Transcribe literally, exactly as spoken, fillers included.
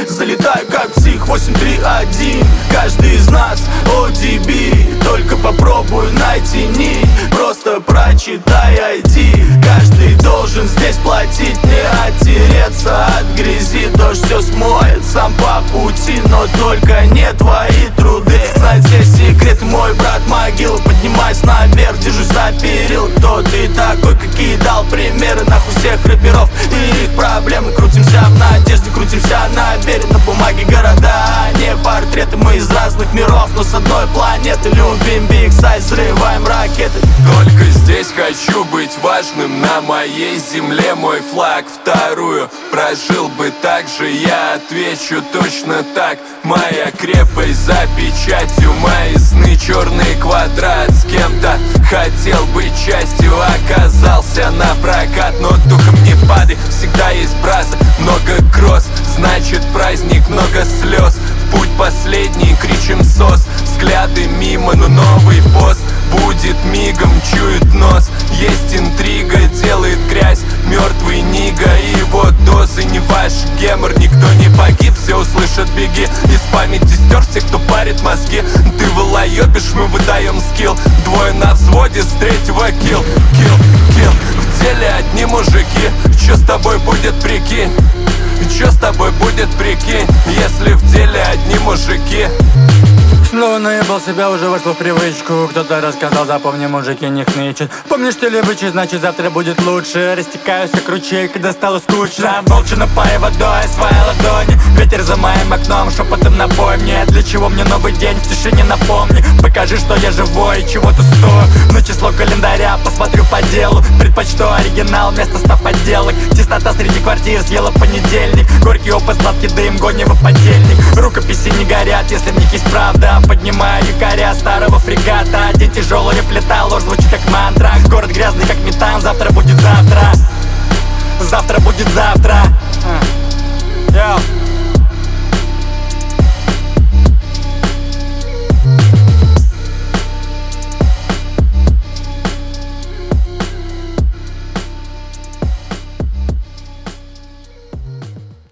Залетаю как псих, восемь три один. Каждый из нас о ди би. Только попробуй найти нить, просто прочитай ай ди. Каждый должен здесь платить, не оттереться от грязи. Дождь все смоет сам по пути, но только не твои труды. Знать все секреты, мой брат могила. Поднимайся наверх, держусь за перил. Кто ты такой, какие дал примеры? Нахуй всех рэперов и их проблемы. Крутимся в надежде, крутимся на вере. На бумаге города, а не портреты. Мы из разных миров, но с одной планеты. Любим биг сайз, взрываем ракеты. Только здесь хочу быть важным. На моей земле мой флаг вторую прожил бы так же, я отвечу точно так. Моя крепость за печатью, мои сны черный квадрат. С кем-то хотел быть частью, оказался на прокат. Но духом не падай, всегда есть браза. Много гроз, значит праздник, много слез. В путь последний, кричим сос. Взгляды мимо, но новый пост будет мигом, чует нос. Есть интрига, делает грязь. Мертвый Нига и его дозы. Не ваш гемор, никто не погиб. Все услышат, беги. Из памяти стер всех, кто парит мозги. Ты вылоебишь, мы выдаем скилл. Двое на взводе, с третьего килл. Килл, килл. В деле одни мужики. Че с тобой будет, прикинь? Че с тобой будет, прикинь? Если в деле одни мужики. Снова наебал себя, уже вошло в привычку. Кто-то рассказал, запомни, мужики не хнычут. Помнишь, ты левычий, значит завтра будет лучше. Растекаюсь как ручей, когда стало скучно. Молча напая водой свои ладони. Ветер за моим окном, шепотом напой мне. Для чего мне новый день, в тишине напомни. Покажи, что я живой и чего-то стою. На число календаря посмотрю по делу. Предпочту оригинал вместо ста подделок. Теснота среди квартир съела понедельник. Горький опыт, сладкий дым, гонево подельник. Рукописи не горят, если в них есть правда. Поднимаю якоря старого фрегата. День тяжелый, плита, ложь звучит как мантра. Город грязный, как метан, завтра будет завтра. Завтра будет завтра. Йоу.